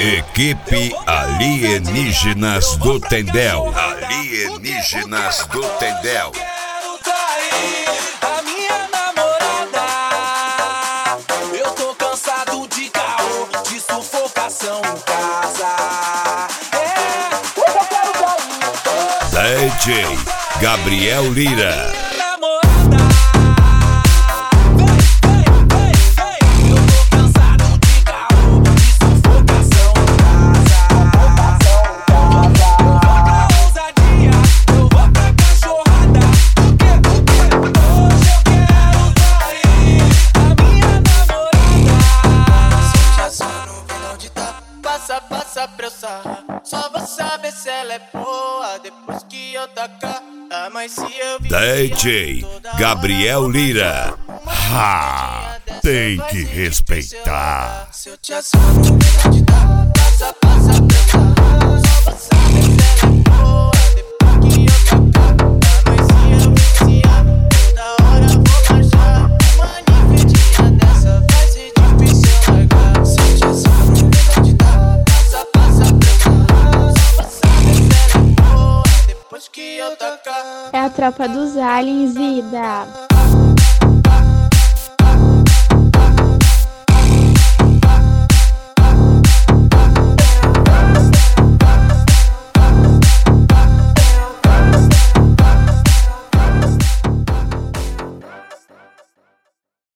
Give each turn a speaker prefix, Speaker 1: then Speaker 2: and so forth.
Speaker 1: Equipe Alienígenas do Tendel. Alienígenas do Tendel.
Speaker 2: Quero trair a minha namorada. Eu tô cansado de caô, de sufocação em casa. Eu quero trair
Speaker 1: DJ Gabriel Lira.
Speaker 2: Passa pra eu sarrar. Só vou saber se ela é boa depois que eu tacar. Ah, mas se eu
Speaker 1: DJ Gabriel Lira. Ha! Tem que respeitar.
Speaker 2: Se eu te assumo, não te dá. Passa pra eu sarrar. Só vou saber se ela é boa depois que eu tacar. Ah, mas se eu viciar, toda hora vou marchar. Uma nível dessa vai ser difícil largar. Se eu te assumo, não te dá.
Speaker 3: É a tropa dos aliens, vida.